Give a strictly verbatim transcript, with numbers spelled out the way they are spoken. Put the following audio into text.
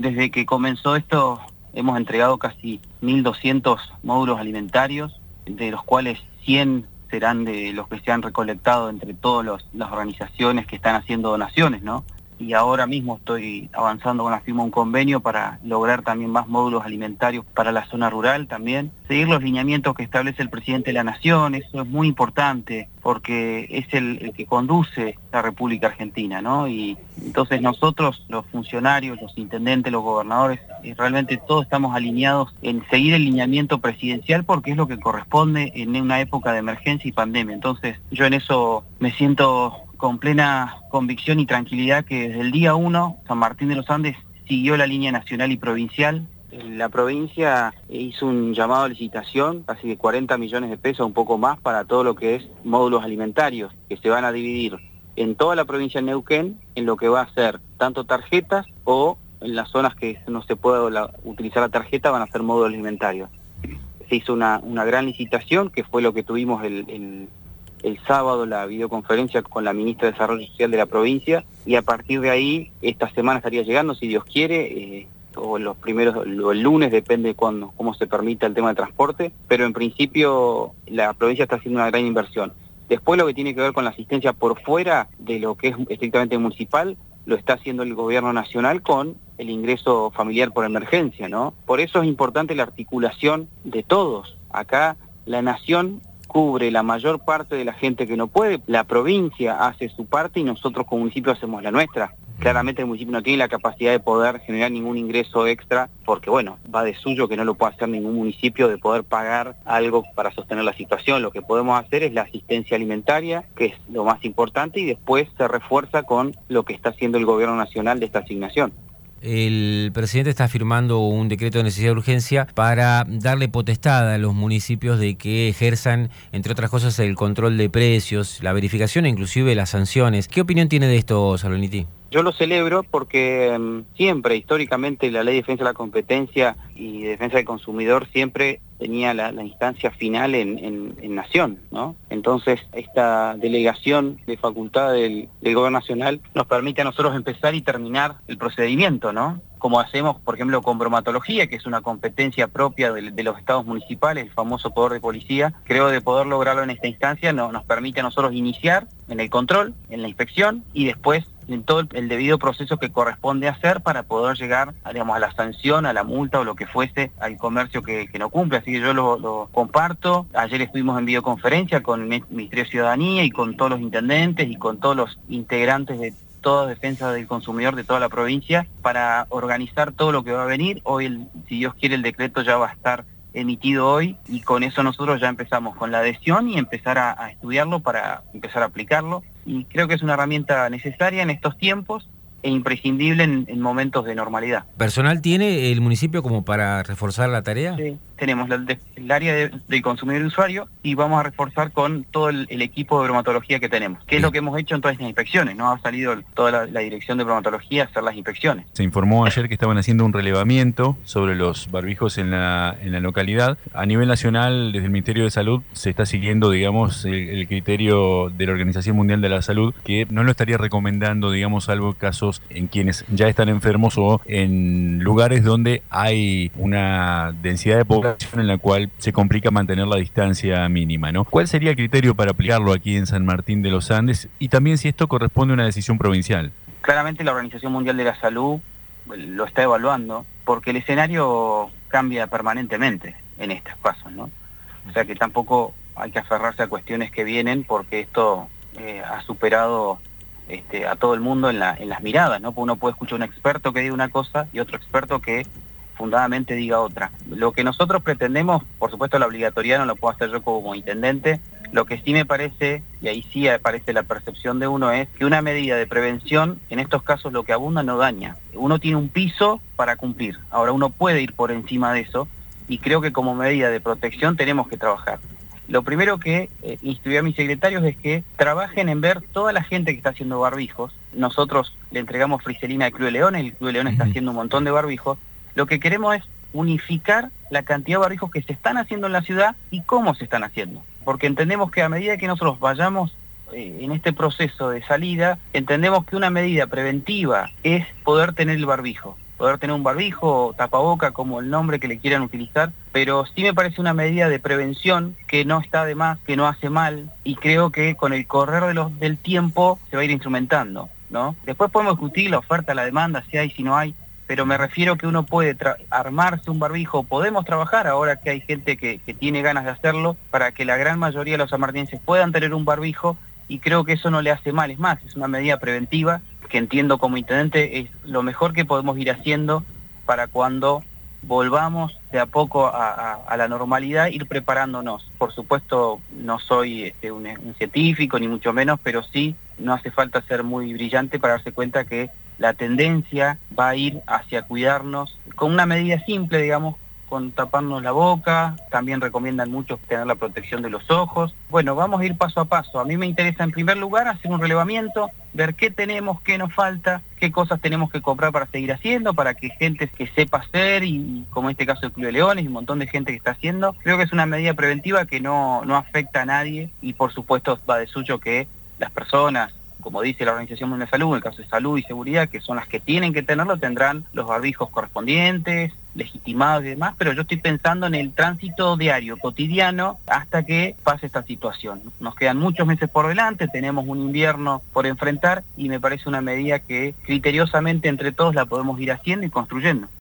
Desde que comenzó esto hemos entregado casi mil doscientos módulos alimentarios, de los cuales cien serán de los que se han recolectado entre todas las organizaciones que están haciendo donaciones, ¿no? Y ahora mismo estoy avanzando con la firma de un convenio para lograr también más módulos alimentarios para la zona rural también. Seguir los lineamientos que establece el presidente de la Nación, eso es muy importante porque es el, el que conduce la República Argentina, ¿no? Y entonces nosotros, los funcionarios, los intendentes, los gobernadores, realmente todos estamos alineados en seguir el lineamiento presidencial porque es lo que corresponde en una época de emergencia y pandemia. Entonces yo en eso me siento con plena convicción y tranquilidad que desde el día uno San Martín de los Andes siguió la línea nacional y provincial. La provincia hizo un llamado a licitación, casi de cuarenta millones de pesos, un poco más, para todo lo que es módulos alimentarios, que se van a dividir en toda la provincia de Neuquén, en lo que va a ser tanto tarjetas o en las zonas que no se puede la, utilizar la tarjeta van a ser módulos alimentarios. Se hizo una, una gran licitación, que fue lo que tuvimos el... el el sábado, la videoconferencia con la ministra de Desarrollo Social de la provincia, y a partir de ahí, esta semana estaría llegando, si Dios quiere, eh, o los primeros, o el lunes, depende de cuándo, cómo se permita el tema de transporte, pero en principio la provincia está haciendo una gran inversión. Después lo que tiene que ver con la asistencia por fuera de lo que es estrictamente municipal, lo está haciendo el gobierno nacional con el ingreso familiar por emergencia, ¿no? Por eso es importante la articulación de todos. Acá la nación cubre la mayor parte de la gente que no puede, la provincia hace su parte y nosotros como municipio hacemos la nuestra. Claramente el municipio no tiene la capacidad de poder generar ningún ingreso extra, porque bueno, va de suyo que no lo puede hacer ningún municipio de poder pagar algo para sostener la situación. Lo que podemos hacer es la asistencia alimentaria, que es lo más importante, y después se refuerza con lo que está haciendo el gobierno nacional de esta asignación. El presidente está firmando un decreto de necesidad de urgencia para darle potestad a los municipios de que ejerzan, entre otras cosas, el control de precios, la verificación e inclusive las sanciones. ¿Qué opinión tiene de esto, Saloniti? Yo lo celebro porque um, siempre, históricamente, la Ley de Defensa de la Competencia y Defensa del Consumidor siempre tenía la, la instancia final en, en, en Nación, ¿no? Entonces, esta delegación de facultad del, del Gobierno Nacional nos permite a nosotros empezar y terminar el procedimiento, ¿no? Como hacemos, por ejemplo, con bromatología, que es una competencia propia de, de los estados municipales, el famoso poder de policía. Creo de poder lograrlo en esta instancia no, nos permite a nosotros iniciar en el control, en la inspección, y después en todo el, el debido proceso que corresponde hacer para poder llegar a, digamos, a la sanción, a la multa o lo que fuese al comercio que, que no cumple. Así que yo lo, lo comparto. Ayer estuvimos en videoconferencia con el Ministerio de Ciudadanía y con todos los intendentes y con todos los integrantes de toda defensa del consumidor de toda la provincia para organizar todo lo que va a venir. Hoy, el, si Dios quiere, el decreto ya va a estar emitido hoy y con eso nosotros ya empezamos con la adhesión y empezar a, a estudiarlo para empezar a aplicarlo. Y creo que es una herramienta necesaria en estos tiempos e imprescindible en, en momentos de normalidad. ¿Personal tiene el municipio como para reforzar la tarea? Sí, tenemos la, de, el área de, del consumidor y usuario y vamos a reforzar con todo el, el equipo de bromatología que tenemos, que es lo que hemos hecho en todas estas inspecciones, ¿no? Ha salido toda la, la dirección de bromatología a hacer las inspecciones. Se informó ayer que estaban haciendo un relevamiento sobre los barbijos en la, en la localidad. A nivel nacional, desde el Ministerio de Salud, se está siguiendo, digamos, el, el criterio de la Organización Mundial de la Salud, que no lo estaría recomendando, digamos, salvo casos en quienes ya están enfermos o en lugares donde hay una densidad de población en la cual se complica mantener la distancia mínima, ¿no? ¿Cuál sería el criterio para aplicarlo aquí en San Martín de los Andes? Y también si esto corresponde a una decisión provincial. Claramente la Organización Mundial de la Salud lo está evaluando porque el escenario cambia permanentemente en estos casos, ¿no? O sea que tampoco hay que aferrarse a cuestiones que vienen porque esto eh, ha superado Este, a todo el mundo en, la, en las miradas, ¿no? Porque uno puede escuchar a un experto que diga una cosa y otro experto que fundadamente diga otra. Lo que nosotros pretendemos, por supuesto la obligatoriedad no lo puedo hacer yo como intendente, lo que sí me parece, y ahí sí aparece la percepción de uno, es que una medida de prevención, en estos casos lo que abunda no daña. Uno tiene un piso para cumplir, ahora uno puede ir por encima de eso y creo que como medida de protección tenemos que trabajar. Lo primero que eh, instruí a mis secretarios es que trabajen en ver toda la gente que está haciendo barbijos. Nosotros le entregamos friselina al Club de Leones, el Club de Leones uh-huh. está haciendo un montón de barbijos. Lo que queremos es unificar la cantidad de barbijos que se están haciendo en la ciudad y cómo se están haciendo. Porque entendemos que a medida que nosotros vayamos eh, en este proceso de salida, entendemos que una medida preventiva es poder tener el barbijo. poder tener un barbijo o tapaboca, como el nombre que le quieran utilizar, pero sí me parece una medida de prevención que no está de más, que no hace mal, y creo que con el correr de los, del tiempo se va a ir instrumentando, ¿no? Después podemos discutir la oferta, la demanda, si hay, si no hay, pero me refiero que uno puede armarse un barbijo, podemos trabajar ahora que hay gente que, que tiene ganas de hacerlo, para que la gran mayoría de los sanmartinenses puedan tener un barbijo, y creo que eso no le hace mal, es más, es una medida preventiva que entiendo como intendente es lo mejor que podemos ir haciendo para cuando volvamos de a poco a, a, a la normalidad, ir preparándonos. Por supuesto, no soy este, un, un científico, ni mucho menos, pero sí no hace falta ser muy brillante para darse cuenta que la tendencia va a ir hacia cuidarnos con una medida simple, digamos, con taparnos la boca. También recomiendan mucho tener la protección de los ojos. Bueno, vamos a ir paso a paso. A mí me interesa en primer lugar hacer un relevamiento, ver qué tenemos, qué nos falta, qué cosas tenemos que comprar para seguir haciendo, para que gente que sepa hacer, y como en este caso el Club de Leones y un montón de gente que está haciendo. Creo que es una medida preventiva que no, no afecta a nadie, y por supuesto va de suyo que las personas, como dice la Organización Mundial de Salud, en el caso de salud y seguridad, que son las que tienen que tenerlo, tendrán los barbijos correspondientes, legitimados y demás, pero yo estoy pensando en el tránsito diario, cotidiano, hasta que pase esta situación. Nos quedan muchos meses por delante, tenemos un invierno por enfrentar, y me parece una medida que criteriosamente entre todos la podemos ir haciendo y construyendo.